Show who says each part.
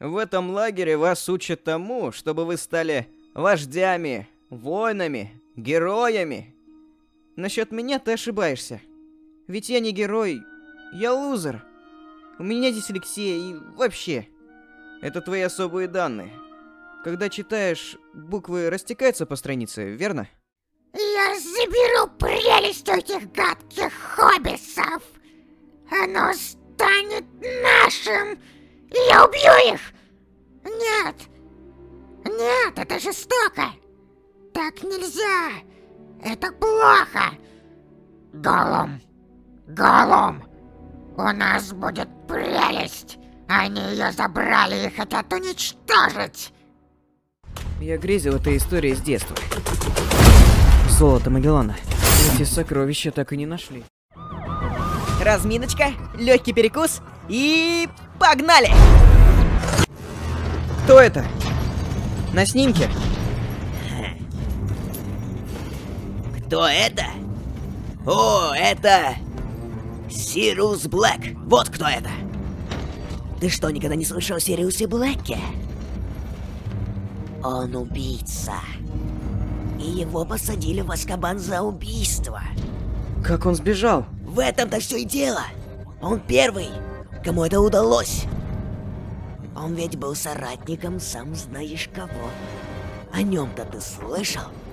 Speaker 1: В этом лагере вас учат тому, чтобы вы стали вождями, воинами, героями. Насчет меня ты ошибаешься. Ведь я не герой, я лузер. У меня дислексия и вообще. Это твои особые данные. Когда читаешь, буквы растекаются по странице, верно?
Speaker 2: Я заберу прелесть этих гадких хоббисов. Оно станет нашим. И я убью их. Нет. Нет, это жестоко. Так нельзя. Это плохо. Голлум. Голлум. У нас будет прелесть. Они ее забрали и хотят уничтожить.
Speaker 1: Я грезил этой историей с детства. Золото Магеллана. Эти сокровища так и не нашли.
Speaker 3: Разминочка, легкий перекус и погнали!
Speaker 1: Кто это? На снимке?
Speaker 3: Кто это? О, это Сириус Блэк. Вот кто это. Ты что, никогда не слышал о Сириусе Блэке? Он убийца. И его посадили в Азкабан за убийство.
Speaker 1: Как он сбежал?
Speaker 3: В этом-то все и дело. Он первый, кому это удалось. Он ведь был соратником, сам знаешь кого. О нем-то ты слышал?